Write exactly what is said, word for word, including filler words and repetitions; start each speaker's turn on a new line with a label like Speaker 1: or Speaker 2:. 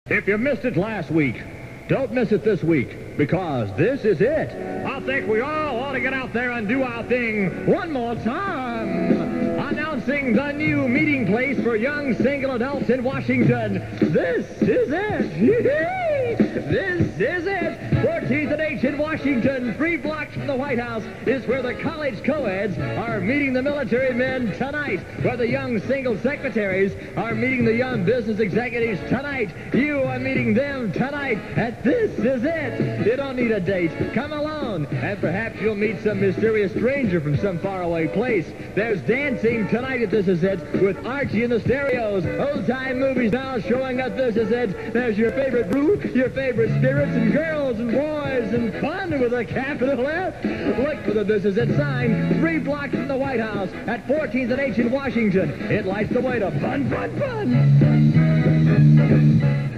Speaker 1: If you missed it last week, don't miss it this week, because this is it. I think we all ought to get out there and do our thing one more time. Announcing the new meeting place for young single adults in Washington. This is it. This is it. fourteenth and H in Washington, three blocks from the White House, is where the college co-eds are meeting the military men tonight, where the young single secretaries are meeting the young business executives tonight. You are meeting them tonight, and this is it. You don't need a date. Come alone, and perhaps you'll meet some mysterious stranger from some faraway place. There's dancing tonight at This Is It with Archie and the Stereos. Old-time movies now showing at This Is It. There's your favorite group, your favorite spirits and girls and boys and fun with a capital F. Look for the This Is It sign, three blocks from the White House at fourteenth and H in Washington. It lights the way to fun, fun, fun.